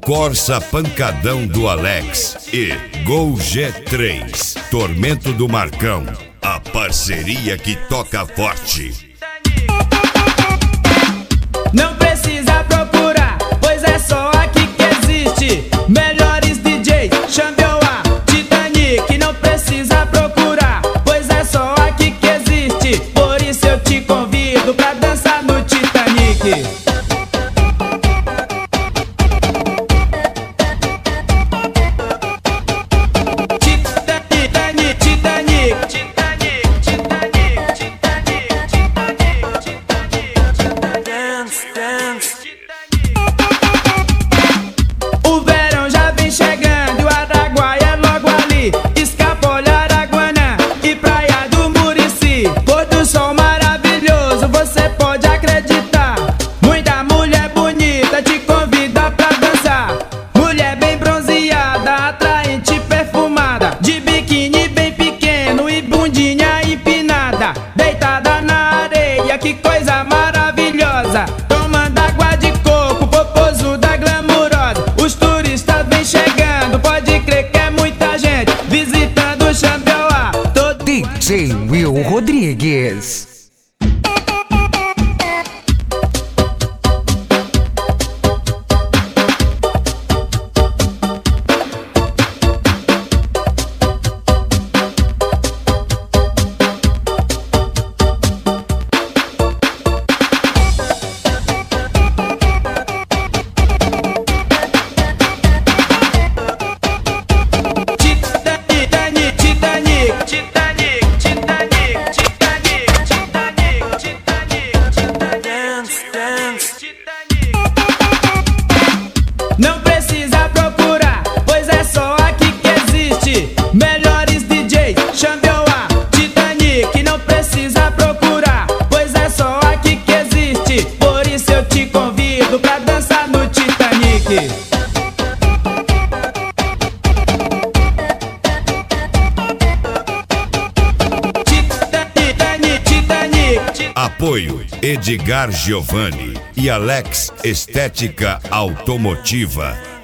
Corsa Pancadão do Alex e Gol G3, Tormento do Marcão, a parceria que toca forte. Não precisa procurar, pois é só aqui que existe. Melhores DJs, Xambioá, Titanic. Não precisa procurar, pois é só aqui que existe. Por isso eu te convido pra dançar no Titanic. O verão já vem chegando e o Araguaia é logo ali. Escapole, Araguanã e Praia do Murici. Pôr do sol maravilhoso, você pode acreditar. Muita mulher bonita te convida pra dançar. Mulher bem bronzeada, atraente e perfumada, de biquíni bem pequeno e bundinha empinada, deitada na areia, que coisa maravilhosa. Tomando água de coco, popozuda glamurosa. Os turistas vêm chegando, pode crer que é muita gente visitando o Xambioá. DJ Will Rodrigues. Não precisa procurar, pois é só aqui que existe. Melhores DJs, Xambioá, Titanic. Não precisa procurar, pois é só aqui que existe. Por isso eu te convido pra dançar no Titanic. Apoio Edgar Giovanni e Alex Estética Automotiva.